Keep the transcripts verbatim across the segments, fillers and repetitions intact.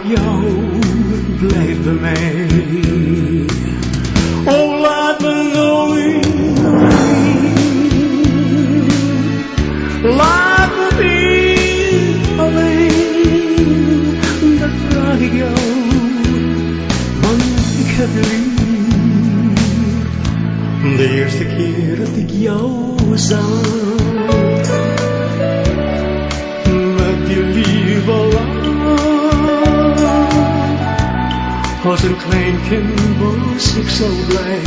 jou, blijf bij mij. Oh, laat me nooit alleen. Laat me niet alleen. Dat vraag ik jou, want ik heb je lief. De eerste keer dat ik jou zag, met die lieve lach, als een klein kind was ik zo blij.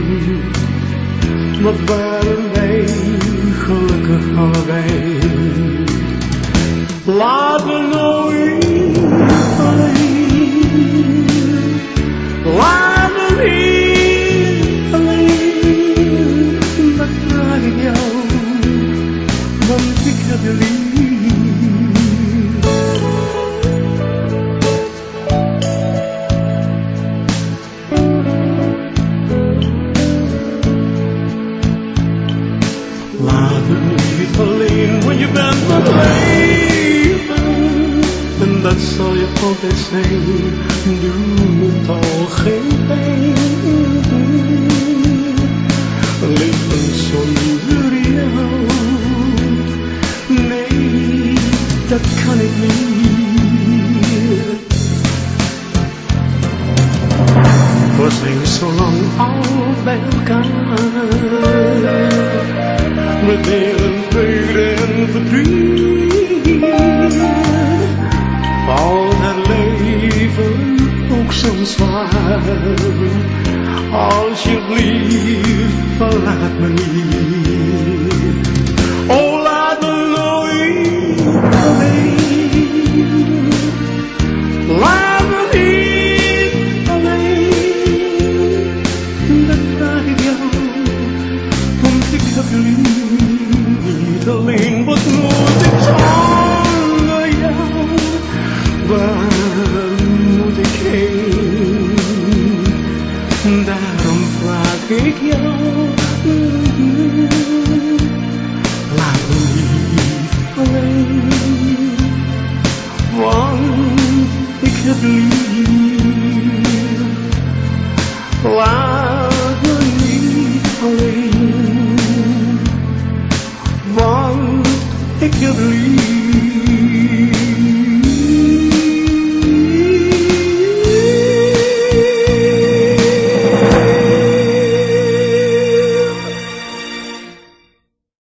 Wat waren wij gelukkig allebei. Laat me nooit alleen. Laat me niet alleen. Dat vraag ik jou, want ik heb je lief. Laat me niet alleen, want je bent mijn leven. En dat zal je altijd zijn, doe het al geen pijn. Leven zonder jou, nee, dat kan ik niet. We zijn zo lang al bij elkaar. We delen vreugde en verdriet. Valt het leven ook soms zwaar. Alsjeblieft, verlaat me niet. Oh, laat me nooit alleen. Laat me niet alleen. Dat vraag ik jou, want ik heb je lief. Niet alleen, wat moet ik zonder jou? Waar moet ik heen? Daarom vraag ik jou, laat me niet alleen, want ik heb lief.